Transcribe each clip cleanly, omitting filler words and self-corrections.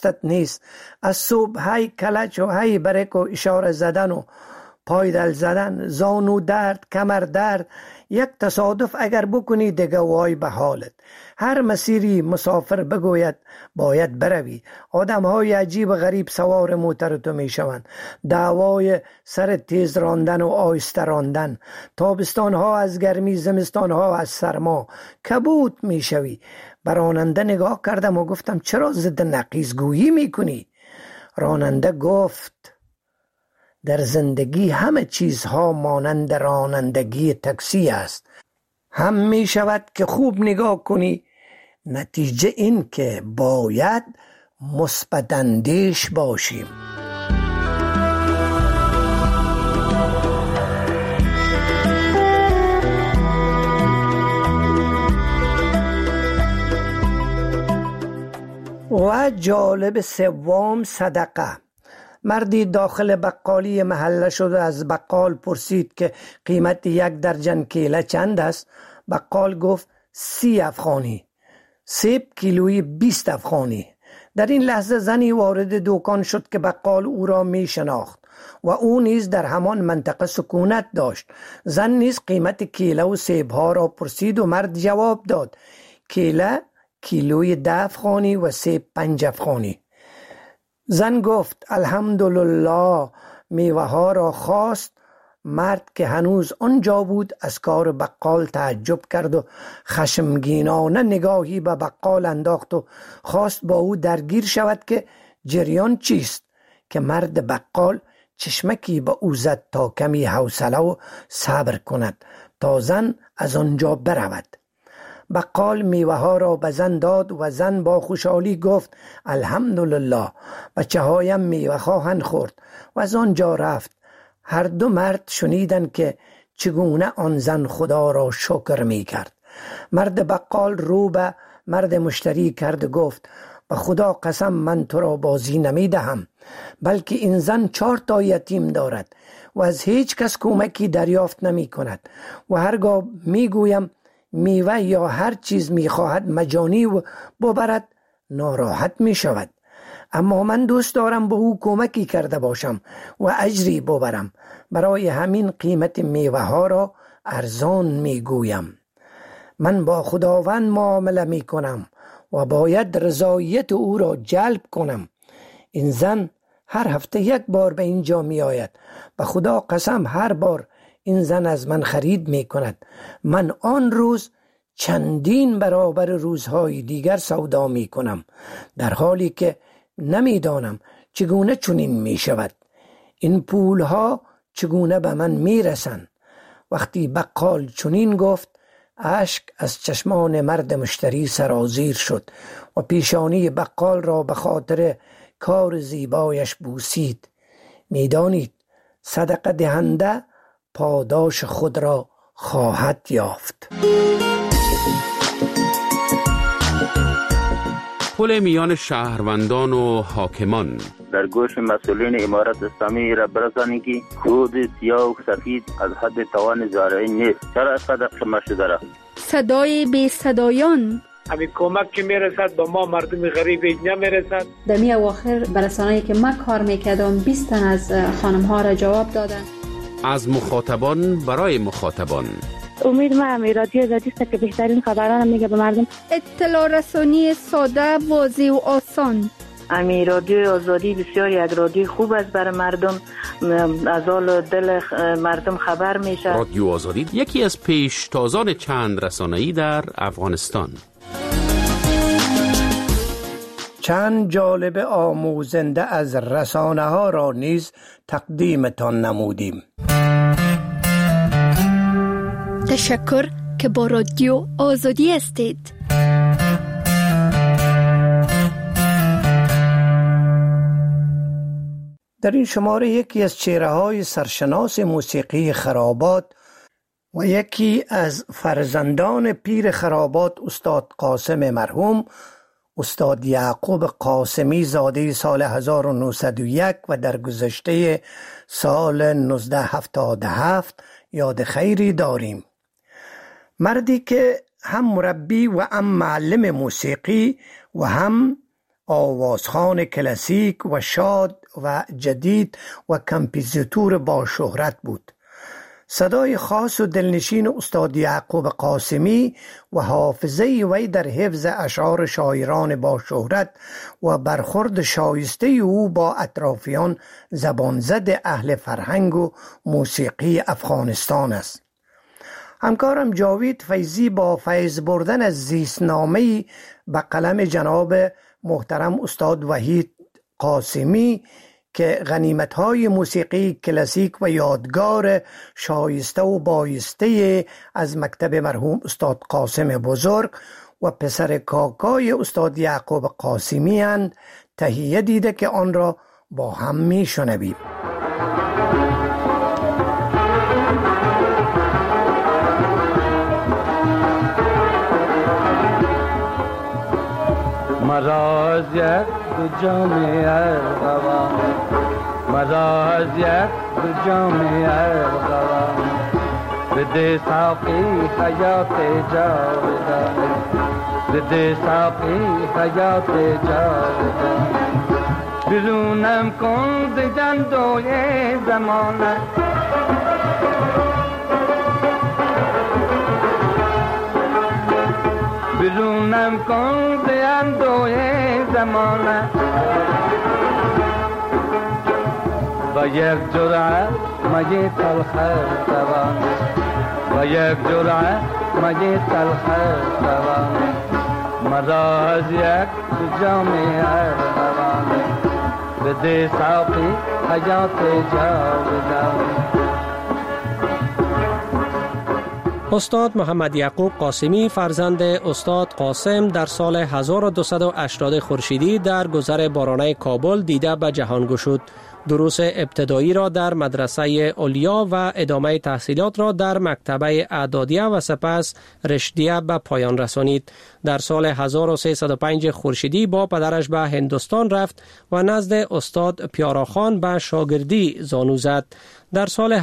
دستت نیست. از صبح هی کلچ و هی برک و اشاره زدن و پایدل زدن، زانو درد، کمر درد، یک تصادف اگر بکنی دیگه وای به حالت. هر مسیری مسافر بگوید باید بروی. آدم های عجیب و غریب سوار موتر تو می شوند. دعوای سر تیز راندن و آهسته راندن، تابستان ها از گرمی، زمستان ها از سرما، کبوت می شوی. به راننده نگاه کردم و گفتم چرا ضد نقیض گویی می کنی؟ راننده گفت در زندگی همه چیزها مانند رانندگی تاکسی است. هم می شود که خوب نگاه کنی، نتیجه این که باید مثبت اندیش باشیم. و جالب سوم صدقه. مردی داخل بقالی محله شد و از بقال پرسید که قیمت 1 درجن کیله چند است؟ بقال گفت 30 افغانی. سیب کیلویی 20 افغانی. در این لحظه زنی وارد دکان شد که بقال او را می شناخت و او نیز در همان منطقه سکونت داشت. زن نیز قیمت کیله و سیب ها را پرسید و مرد جواب داد کیله کیلوی 10 افغانی و سیب 5 افغانی. زن گفت الحمدلله، میوه ها را خواست. مرد که هنوز آنجا بود از کار بقال تعجب کرد و خشمگینانه نگاهی به بقال انداخت و خواست با او درگیر شود که جریان چیست، که مرد بقال چشمکی به او زد تا کمی حوصله و صبر کند تا زن از آنجا برود. بقال میوه ها را به زن داد و زن با خوشحالی گفت الحمدلله، بچه هایم میوه خواهند خورد و از آنجا رفت. هر دو مرد شنیدند که چگونه آن زن خدا را شکر می کرد. مرد بقال رو به مرد مشتری کرد و گفت به خدا قسم من تو را بازی نمی دهم، بلکه این زن 4 تا یتیم دارد و از هیچ کس کمکی دریافت نمی کند و هرگاه می گویم میوه یا هر چیز می خواهد مجانی و ببرد ناراحت می شود. اما من دوست دارم به او کمکی کرده باشم و اجری ببرم. برای همین قیمت میوه ها را ارزان می گویم. من با خداوند معامله می کنم و باید رضایت او را جلب کنم. این زن هر هفته 1 بار به اینجا می آید. به خدا قسم هر بار این زن از من خرید می کند. من آن روز چندین برابر روزهای دیگر سودا می کنم، در حالی که نمی دانم چگونه چنین می شود. این پولها چگونه به من می رسند؟ وقتی بقال چنین گفت اشک از چشمان مرد مشتری سرازیر شد و پیشانی بقال را به خاطر کار زیبایش بوسید. می دانید صدقه دهنده پاداش خود را خواهد یافت. پل میان شهروندان و حاکمان. در گوش مسئولین امارت اسلامی را برسانید که خود سیاه و سفید از حد توان زارعی نیست. چرا صدق شما شده را؟ صدای بی صدایان. همین کمک که میرسد با ما مردم غریب نمیرسد. در می اواخر برسانه‌ای که من کار میکردم 20 تن از خانم ها را جواب دادن. از مخاطبان برای مخاطبان. امید من رادیو آزادی است که بهترین خبران میگه به مردم. اطلاع رسانی ساده، واضح و آسان. رادیو آزادی بسیار یک رادیو خوب است برای مردم، از حال دل مردم خبر میشه. رادیو آزادی یکی از پیشتازان چند رسانه‌ای در افغانستان. چند جالب آموزنده از رسانه ها را نیز تقدیمتان نمودیم. تشکر که با رادیو آزادی هستید. در این شماره یکی از چهره‌های سرشناس موسیقی خرابات و یکی از فرزندان پیر خرابات استاد قاسم مرحوم، استاد یعقوب قاسمی زاده سال 1901 و در گذشته سال 1977 یاد خیری داریم. مردی که هم مربی و هم معلم موسیقی و هم آوازخوان کلاسیک و شاد و جدید و کمپوزیتور با شهرت بود. صدای خاص و دلنشین استاد یعقوب قاسمی و حافظه وی در حفظ اشعار شاعران با شهرت و برخورد شایسته او با اطرافیان زبانزد اهل فرهنگ و موسیقی افغانستان است. همکارم جاوید فیضی با فیض بردن از زیستنامه‌ای به قلم جناب محترم استاد وحید قاسمی که غنیمت‌های موسیقی کلاسیک و یادگار شایسته و بایسته از مکتب مرحوم استاد قاسم بزرگ و پسر کاکای استاد یعقوب قاسمی اند تهیه دیده که آن را با هم می‌شنویم. مراز یک دو جام ارغوان، مراز یک دو جام ارغوان، بده ساقی حیات جاودان، بده ساقی حیات جاودان، برونم کن ز جندوی زمانه، برونم کن ز اندوی زمانه، و یک جرعه مگی تلخ روان، و یک جرعه مگی تلخ روان، مرا از یک دو جام ارغوان، بده ساقی حیات جاودان. استاد محمد یعقوب قاسمی فرزند استاد قاسم در سال 1280 خورشیدی در گذر بارانه کابل دیده به جهان گشود. دروس ابتدایی را در مدرسه علیا و ادامه تحصیلات را در مکتبه اعدادیه و سپس رشدیه به پایان رسانید. در سال 1305 خورشیدی با پدرش به هندوستان رفت و نزد استاد پیاراخان به شاگردی زانو زد. در سال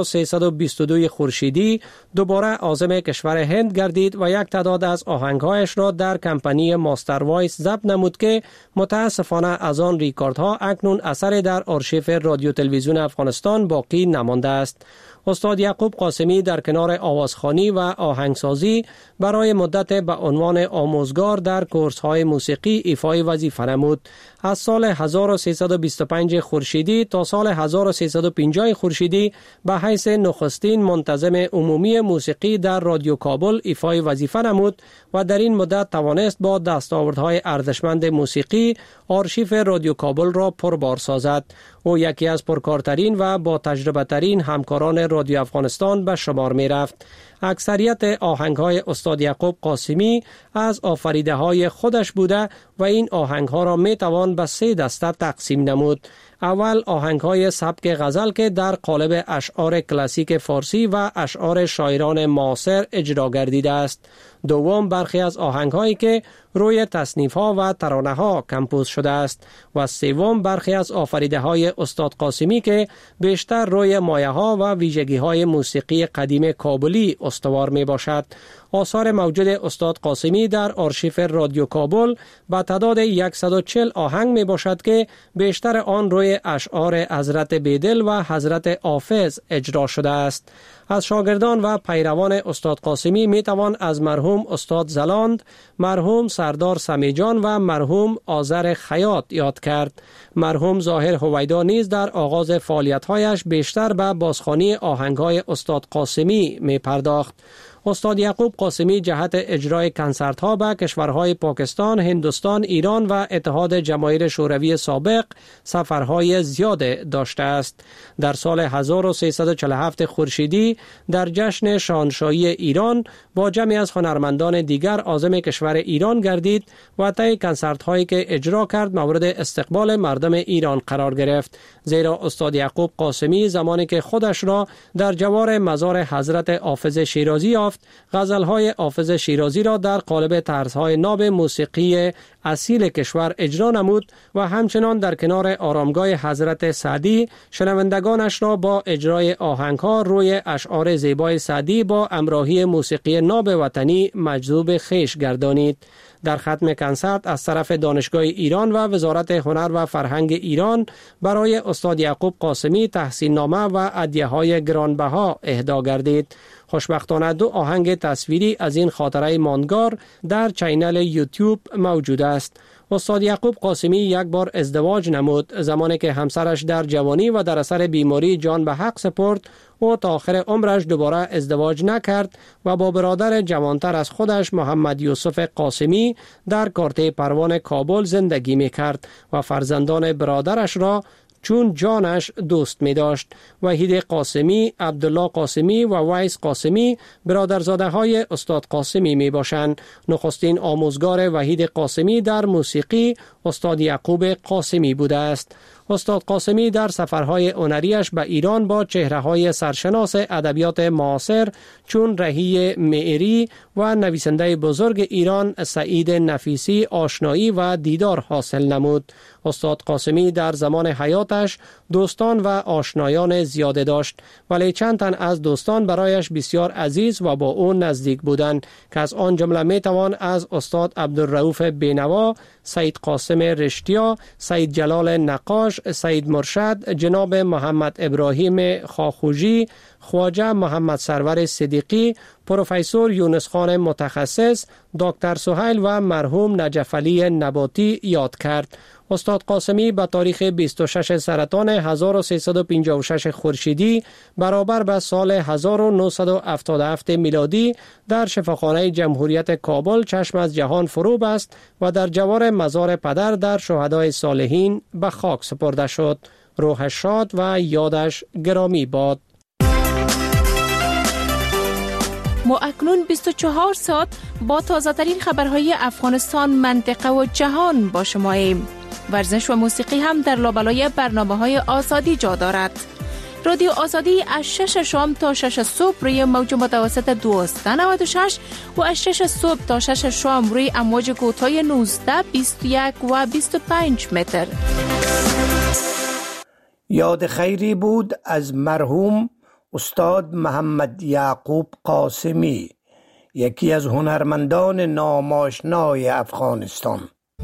1322 خورشیدی دوباره عازم کشور هند گردید و یک تعداد از آهنگهایش را در کمپانی ماستر وایس ضبط نمود که متاسفانه از آن ریکاردها اکنون اثر در آرشیف رادیو تلویزیون افغانستان باقی نمانده است. استاد یعقوب قاسمی در کنار آوازخوانی و آهنگسازی برای مدت به عنوان آموزگار در کورس‌های موسیقی ایفای وظیفه نمود. از سال 1325 خورشیدی تا سال 1350 خورشیدی به حیث نخستین منتظم عمومی موسیقی در رادیو کابل ایفای وظیفه نمود و در این مدت توانست با دستاوردهای ارزشمند موسیقی آرشیف رادیو کابل را پربار سازد. او یکی از پرکارترین و با تجربه ترین همکاران رادیو افغانستان به شمار می رفت. اکثریت آهنگ‌های استاد یعقوب قاسمی از آفریده‌های خودش بوده و این آهنگ‌ها را می‌توان به 3 دسته تقسیم نمود. اول آهنگ‌های سبک غزل که در قالب اشعار کلاسیک فارسی و اشعار شاعران معاصر اجرا گردیده است. دوم برخی از آهنگ‌هایی که روی تصنیف‌ها و ترانه‌ها کمپوز شده است و سوم برخی از آفریده‌های استاد قاسمی که بیشتر روی مایه‌ها و ویژگی‌های موسیقی قدیم کابلی استوار می‌باشد. آثار موجود استاد قاسمی در آرشیف رادیو کابل به تعداد 140 آهنگ می باشد که بیشتر آن روی اشعار حضرت بیدل و حضرت حافظ اجرا شده است. از شاگردان و پیروان استاد قاسمی می توان از مرحوم استاد زلاند، مرحوم سردار سمیجان و مرحوم آذر خیاط یاد کرد. مرحوم ظاهر هویدا نیز در آغاز فعالیت‌هایش بیشتر به بازخوانی آهنگ‌های استاد قاسمی می پرداخت. استاد یعقوب قاسمی جهت اجرای کنسرت‌ها به کشورهای پاکستان، هندوستان، ایران و اتحاد جماهیر شوروی سابق سفرهای زیاد داشته است. در سال 1347 خورشیدی در جشن شاهنشاهی ایران با جمعی از هنرمندان دیگر عازم کشور ایران گردید و طی کنسرت‌هایی که اجرا کرد مورد استقبال مردم ایران قرار گرفت. زیرا استاد یعقوب قاسمی زمانی که خودش را در جوار مزار حضرت حافظ شیرازی یافت، غزل‌های حافظ شیرازی را در قالب طرزهای ناب موسیقی اصیل کشور اجرا نمود و همچنان در کنار آرامگاه حضرت سعدی شنوندگانش را با اجرای آهنگ‌ها روی اشعار زیبای سعدی با همراهی موسیقی ناب وطنی مجذوب خویش گردانید. در ختم کنسرت از طرف دانشگاه ایران و وزارت هنر و فرهنگ ایران برای استاد یعقوب قاسمی تحسین نامه و هدیه‌های گرانبها اهدا گردید. خوشبختانه 2 آهنگ تصویری از این خاطره ماندگار در چینل یوتیوب موجود است. استاد یعقوب قاسمی یک بار ازدواج نمود. زمانی که همسرش در جوانی و در اثر بیماری جان به حق سپرد، او تا آخر عمرش دوباره ازدواج نکرد و با برادر جوانتر از خودش محمد یوسف قاسمی در کارته پروان کابل زندگی می کرد و فرزندان برادرش را چون جانش دوست می داشت. وحید قاسمی، عبدالله قاسمی و ویس قاسمی برادرزاده های استاد قاسمی می باشند. نخستین آموزگار وحید قاسمی در موسیقی استاد یعقوب قاسمی بوده است. استاد قاسمی در سفرهای هنریش به ایران با چهره‌های سرشناس ادبیات معاصر چون رهی معیری و نویسنده بزرگ ایران سعید نفیسی آشنایی و دیدار حاصل نمود. استاد قاسمی در زمان حیاتش دوستان و آشنایان زیاده داشت، ولی چند تن از دوستان برایش بسیار عزیز و با او نزدیک بودند که از آن جمله می توان از استاد عبدالرؤوف بینوا، سید قاسم رشتیا، سید جلال نقاش، سید مرشد، جناب محمد ابراهیم خاخوجی، خواجه محمد سرور صدیقی، پروفسور یونس خان متخصص، دکتر سهیل و مرحوم نجف علی نباتی یاد کرد. استاد قاسمی به تاریخ 26 سرطان 1356 خورشیدی برابر به سال 1977 میلادی در شفاخانه جمهوریت کابل چشم از جهان فرو بست و در جوار مزار پدر در شهدای صالحین به خاک سپرده شد. روحش شاد و یادش گرامی باد. ما اکنون 24 ساعت با تازه ترین خبرهای افغانستان، منطقه و جهان با شماییم. ورزش و موسیقی هم در لابلای برنامه‌های آزادی جا دارد. رادیو آزادی از 6 شام تا 6 صبح روی موج متوسط 296 و از 6 صبح تا 6 شام روی امواج کوتاه 19، 21 و 25 متر. یاد خیری بود از مرحوم استاد محمد یعقوب قاسمی، یکی از هنرمندان ناماشنای افغانستان.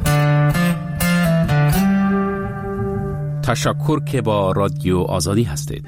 تشکر که با رادیو آزادی هستید.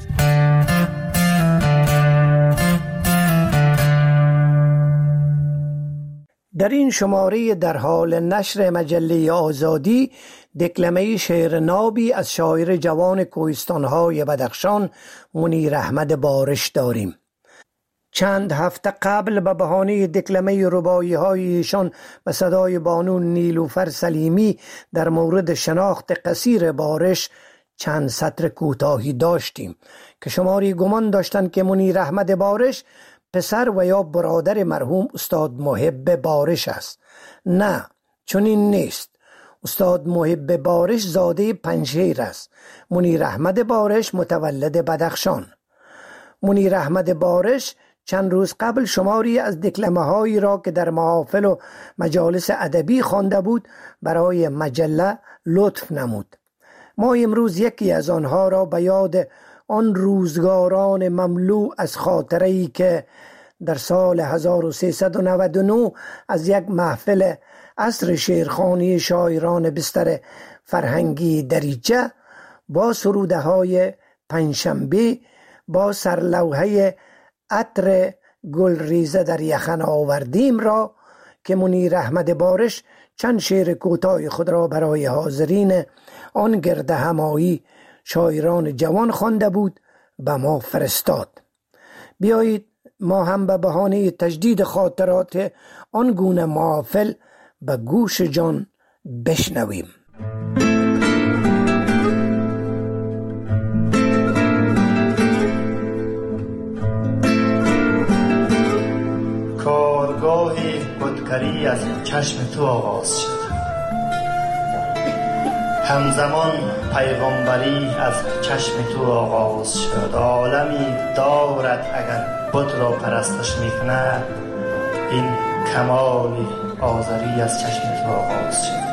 در این شماره در حال نشر مجله آزادی دکلمه شعر نابی از شاعر جوان کوهستان‌های بدخشان منیر احمد بارش داریم. چند هفته قبل به بهانه دکلمه رباعی‌های ایشان به صدای بانو نیلوفر سلیمی در مورد شناخت قصیر بارش چند سطر کوتاهی داشتیم که شماری گمان داشتند که منیر احمد بارش پسر و یا برادر مرحوم استاد محب بارش است. نه، چنین نیست. استاد محب بارش زاده پنجشیر است. منیر احمد بارش متولد بدخشان. منیر احمد بارش چند روز قبل شماری از دکلمه هایی را که در محافل و مجالس ادبی خوانده بود برای مجله لطف نمود. ما امروز یکی از آنها را به یاد آن روزگاران مملو از خاطره‌ای که در سال 1399 از یک محفل عصر شعرخوانی شاعران بستر فرهنگی دریچه با سروده های پنجشنبه با سرلوحه عطر گلریزه در یخن آوردیم را که منیر احمد بارش چند شعر کوتاه خود را برای حاضرین آن گرد همایی شاعران جوان خوانده بود به ما فرستاد. بیایید ما هم به بهانه تجدید خاطرات آن گونه محافل به گوش جان بشنویم. کارگاه خودکاری از چشم تو آغاز شد، همزمان پیغمبری از چشم تو آغاز شد. عالمی دارد اگر خود را پرستش میکند، این کمال آذری از چشم تو آغاز شد.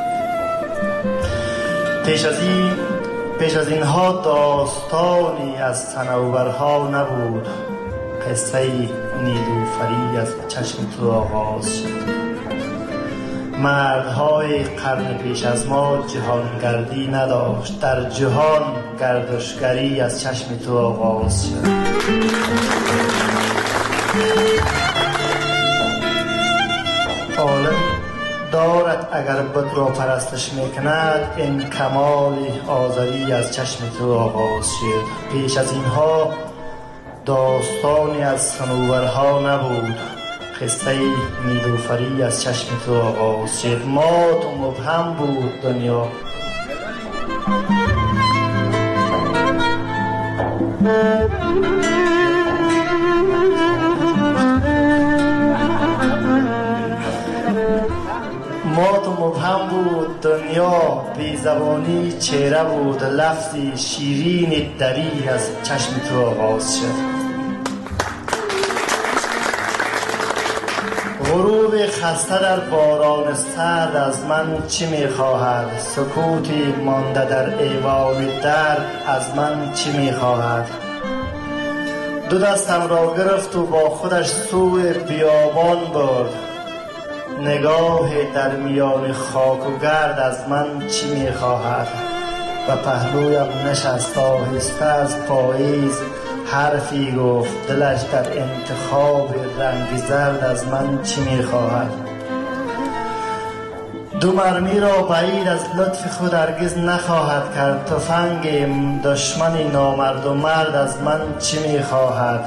پیش از اینها داستانی از صنوبرها نبود، قصه نیلوفری از چشم تو آغاز شد. مردهای قرن پیش از ما جهانگردی نداشت، در جهان گردشگری از چشم تو آغاز شد. عالم دارد اگر بت را پرستش میکند، این کمال آزادی از چشم تو آغاز شد. پیش از اینها داستانی از صنوبرها نبود، قصه نیلوفری از چشم تو آغاز شد. مات و مبهم بود دنیا، مات و مبهم بود دنیا، بی زبانی چهره بود، لفظی شیرین دری از چشم تو آغاز شد. غروب خسته در باران سرد از من چی میخواهد؟ سکوتی مانده در ایوان درد از من چی میخواهد؟ دو دستم را گرفت و با خودش سوی بیابان برد، نگاه در میان خاک و گرد از من چی میخواهد؟ و پهلویم نشست آهسته از پاییز، حرفی گفت دلش در انتخاب رنگ زرد از من چی میخواهد؟ دو مرمی را بعید از لطف خود هرگز نخواهد کرد، تفنگ دشمن نامرد و مرد از من چی میخواهد؟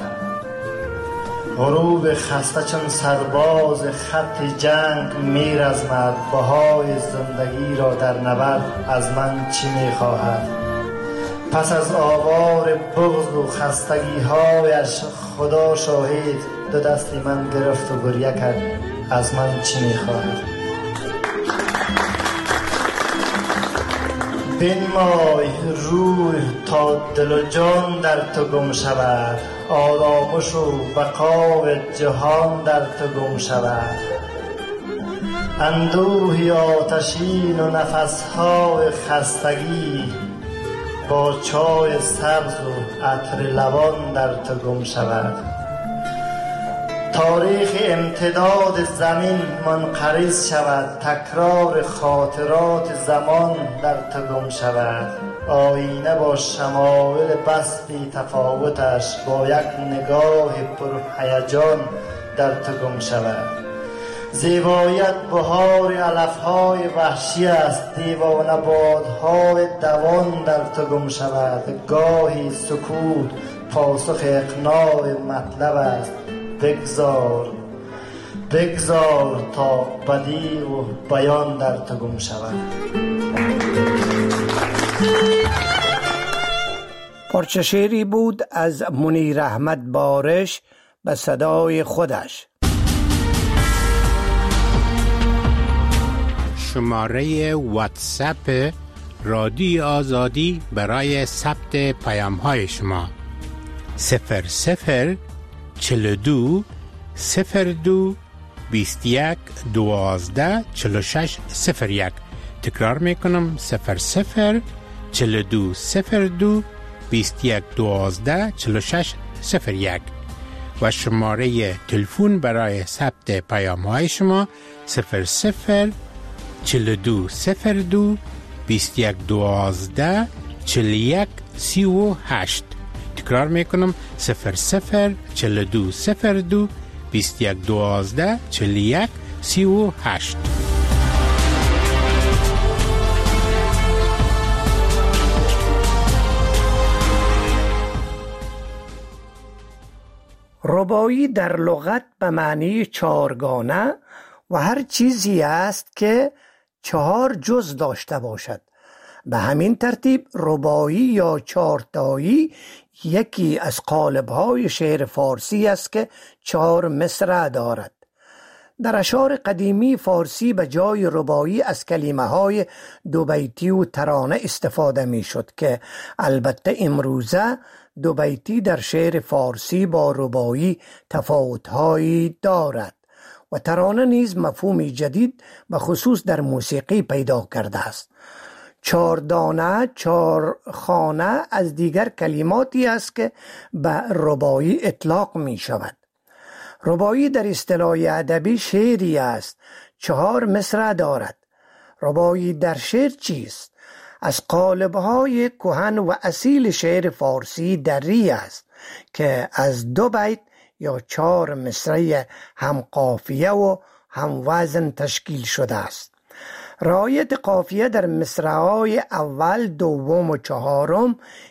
غروب خسته چون سرباز خط جنگ میرزمد، بهای زندگی را در نبرد از من چی میخواهد؟ پس از آوار بغض و خستگی هایش خدا شاهد، دو دستی من گرفت و گریه کرد از من چی میخواهد؟ بنمای روح تا دل و جان در تو گم شود، آرامش و بقا جهان در تو گم شود. اندوهی آتشین و نفسهای خستگی، با چای سبز و عطر لبان در تو گم شود. تاریخ امتداد زمین منقرض شود، تکرار خاطرات زمان در تو گم شود. آینه با شمایل بس بی تفاوتش، با یک نگاه پرهیجان در تو گم شود. زیبایت بهار علفهای وحشی است، دیوانه بادهای دوان در تو گم شود. گاهی سکوت پاسخ اقناع مطلب است، بگذار تا بدی و بیان در تو گم شود. پارچه شعری بود از منیر احمد بارش به صدای خودش. شماره واتساپ رادیو آزادی برای ثبت پیام های شما 0042 02 21 12 46 01. تکرار میکنم 0042 02 21 12 46 01. و شماره تلفن برای ثبت پیام های شما 0042 02 21 12 41 38. تکرار میکنم 0042 02 21 12 41 38. ربایی در لغت به معنی چهارگانه و هر چیزی است که 4 جز داشته باشد. به همین ترتیب ربایی یا چهارتایی یکی از قالب‌های شعر فارسی است که 4 مصرع دارد. در اشعار قدیمی فارسی به جای ربایی از کلمه‌های دوبیتی و ترانه استفاده می‌شد که البته امروزه دوبیتی در شعر فارسی با ربایی تفاوت‌هایی دارد و ترانه نیز مفهومی جدید به خصوص در موسیقی پیدا کرده است. 4 دانه، 4 خانه از دیگر کلماتی است که به ربایی اطلاق می شود. ربایی در اصطلاح ادبی شعری است 4 مصرع دارد. ربایی در شعر چیست؟ از قالب‌های کهن و اصیل شعر فارسی دری است که از 2 بیت یا 4 مصرع هم قافیه و هم وزن تشکیل شده است. رعایت قافیه در مصرع‌های اول، دوم و چهارم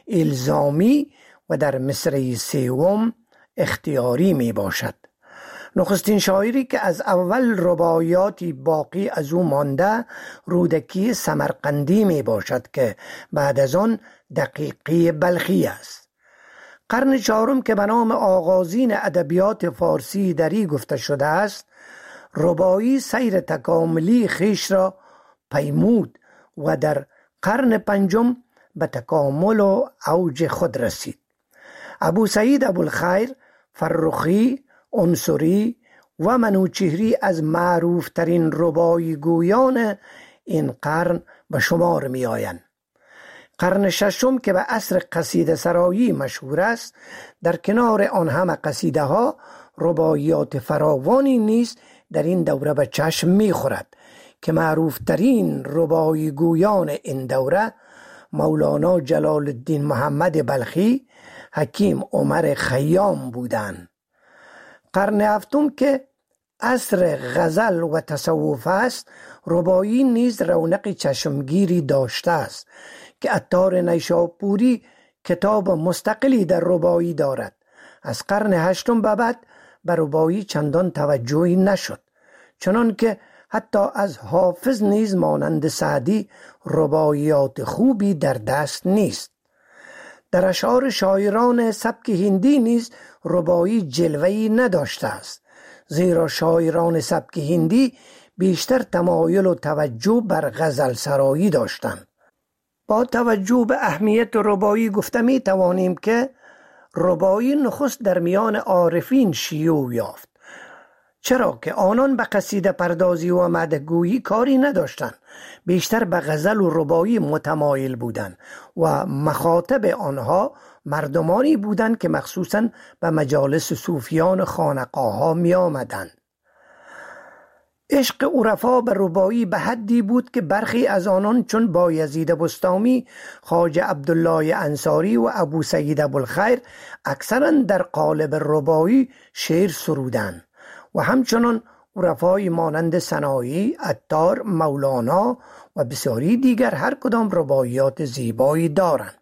الزامی و در مصرع سوم اختیاری می باشد. نخستین شاعری که از اول رباعیاتی باقی از او مانده رودکی سمرقندی می باشد که بعد از آن دقیقی بلخی است. قرن 4 که به نام آغازین ادبیات فارسی دری گفته شده است، رباعی سیر تکاملی خویش را پیمود و در قرن 5 به تکامل و اوج خود رسید. ابو سعید ابوالخیر، فرخی، عنصری و منوچهری از معروف ترین رباعی گویان این قرن به شمار می آیند. قرن 6 که به عصر قصیده سرایی مشهور است، در کنار آن همه قصیده ها رباعیات فراوانی نیز در این دوره به چشم می خورد که معروف ترین رباعی گویان این دوره مولانا جلال الدین محمد بلخی، حکیم عمر خیام بودند. قرن 7 که عصر غزل و تصوف است، رباعی نیز رونق چشمگیری داشته است که عطار نیشابوری کتاب مستقلی در رباعی دارد. از قرن 8 به بعد به رباعی چندان توجهی نشد، چنان که حتی از حافظ نیز مانند سعدی رباعیات خوبی در دست نیست. در اشعار شاعران سبک هندی نیز رباعی جلوه‌ای نداشته است، زیرا شاعران سبک هندی بیشتر تمایل و توجه بر غزل سرایی داشتند. با توجه به اهمیت رباعی گفته می توانیم که رباعی نخست در میان عارفین شیوع یافت، چرا که آنان به قصیده پردازی و مدحگویی کاری نداشتند، بیشتر به غزل و رباعی متمایل بودند و مخاطب آنها مردمانی بودند که مخصوصاً به مجالس صوفیان خانقاه‌ها می آمدند. عشق عرفا به رباعی به حدی بود که برخی از آنان چون بایزید بسطامی، خواجه عبدالله انصاری و ابو سعید ابوالخیر اکثراً در قالب رباعی شعر سرودند و همچنان عرفای مانند سنایی، عطار، مولانا و بسیاری دیگر هر کدام رباعیات زیبایی دارند.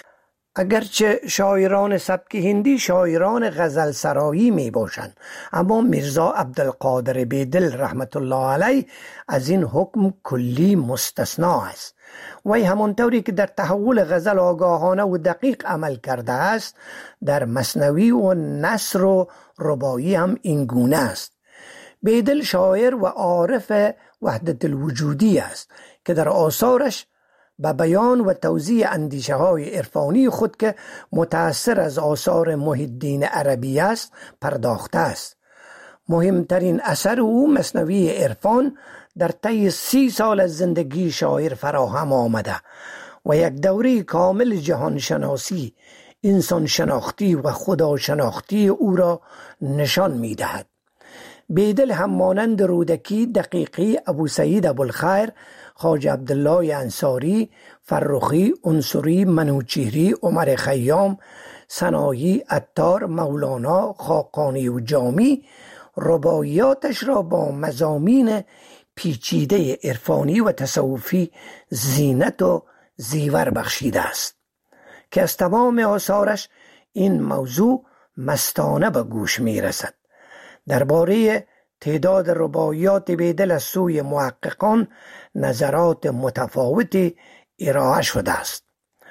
اگرچه شاعران سبک هندی شاعران غزل سرایی می باشند، اما میرزا عبدالقادر بیدل رحمت الله علیه از این حکم کلی مستثنا است. وی همانطوری که در تحول غزل آگاهانه و دقیق عمل کرده است، در مثنوی و نثر و رباعی هم این گونه است. بیدل شاعر و عارف وحدت الوجودی است که در آثارش به بیان و توزیع اندیشه های عرفانی خود که متأثر از آثار محی الدین عربی است پرداخته است. مهمترین اثر او مثنوی عرفان در طی 30 سال از زندگی شاعر فراهم آمده و یک دوره کامل جهان شناسی، انسان شناختی و خدا شناختی او را نشان می دهد. بیدل هم مانند رودکی، دقیقی، ابو سعید ابوالخیر، خواجه عبدالله انصاری، فرخی، عنصری، منوچهری، عمر خیام، سنایی، عطار، مولانا، خاقانی و جامی رباعیاتش را با مضامین پیچیده عرفانی و تصوفی زینت و زیور بخشیده است که از تمام آثارش این موضوع مستانه به گوش می رسد. درباره تعداد رباعیات بیدل از سوی محققان نظرات متفاوتی ارائه شده است.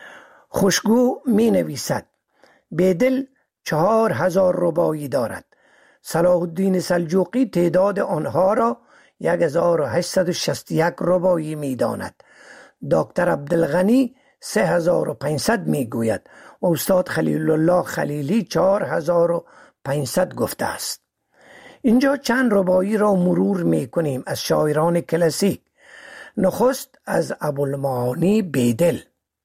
خوشگو می نویسد بیدل 4000 رباعی دارد. صلاح الدین سلجوقی تعداد آنها را 1861 رباعی می داند. دکتر عبدالغنی 3500 می گوید و استاد خلیل الله خلیلی 4500 گفته است. اینجا چند رباعی را مرور می کنیم از شاعران کلاسیک. نخست از ابوالمعانی بیدل.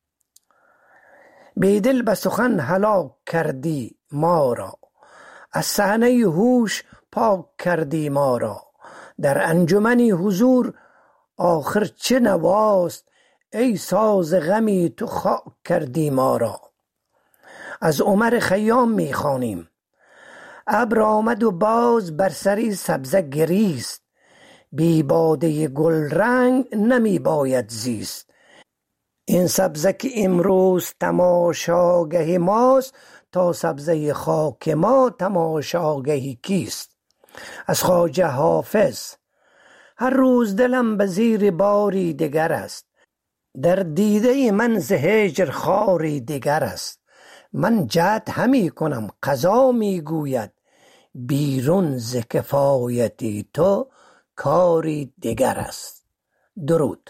بیدل به سخن هلاک کردی ما را، از صحنه هوش پاک کردی ما را، در انجمنی حضور آخر چه نواست، ای ساز غمی تو خاک کردی ما را. از عمر خیام می خوانیم: ابر آمد و باز بر سری سبزه گریست، بی باده گل رنگ نمی باید زیست. این سبزه که امروز تماشاگه ماست، تا سبزه خاک ما تماشاگه کیست. از خواجه حافظ: هر روز دلم به زیر باری دگر است، در دیده من ز هجر خاری دگر است. من جهد همی کنم قضا می گوید، بیرون ز کفایتی تو کاری دگر است. درود.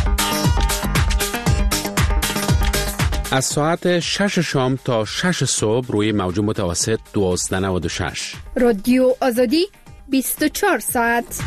از ساعت 6 شام تا 6 صبح روی موج متوسط 1296 رادیو آزادی 24 ساعت.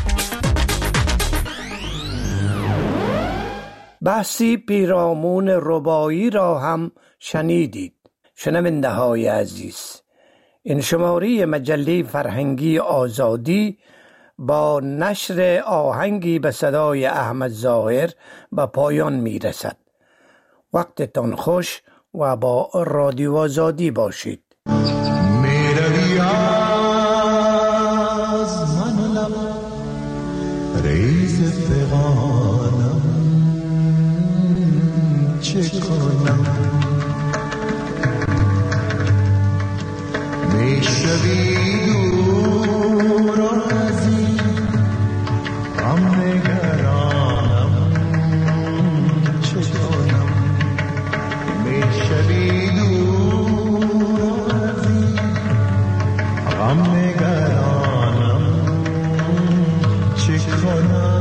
بحثی پیرامون ربایی را هم شنیدید. شنونده های عزیز، این شماره مجله فرهنگی آزادی با نشر آهنگی به صدای احمد ظاهر به پایان می رسد. وقتتان خوش و با رادیو آزادی باشید. میروی از من لب ریز فغانم، چه کنم میشوی دور از این غم نگرانم، چه کنم میشوی دور از این غم نگرانم، چه کنم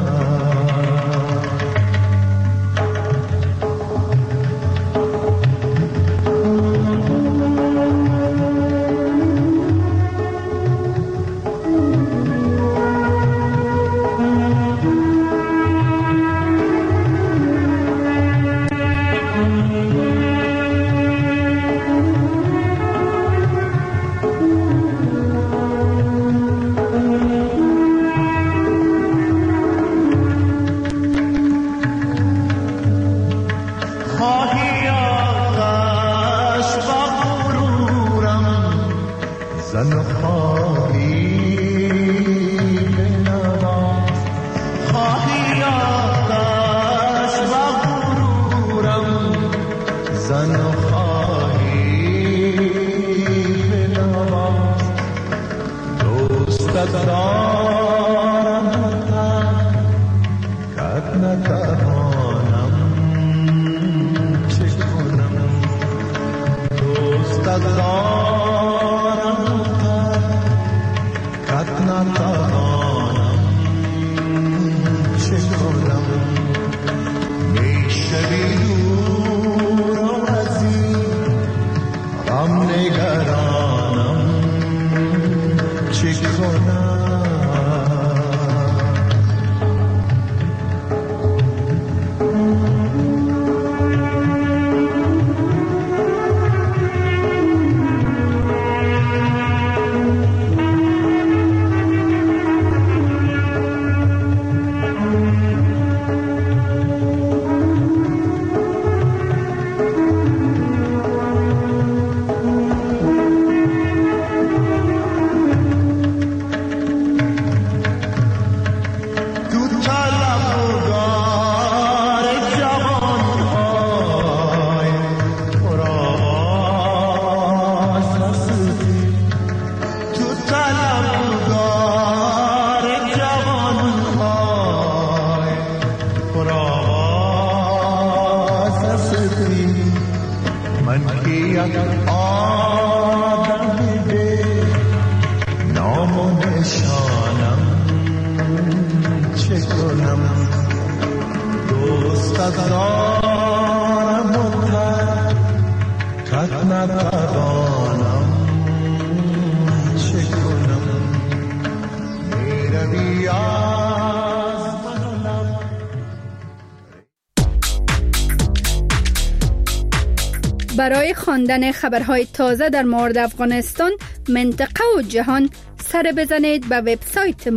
برای خواندن خبرهای تازه در مورد افغانستان، منطقه و جهان سر بزنید به وبسایت ما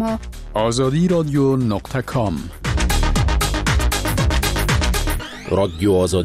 azadiradio.com. رادیو آزادی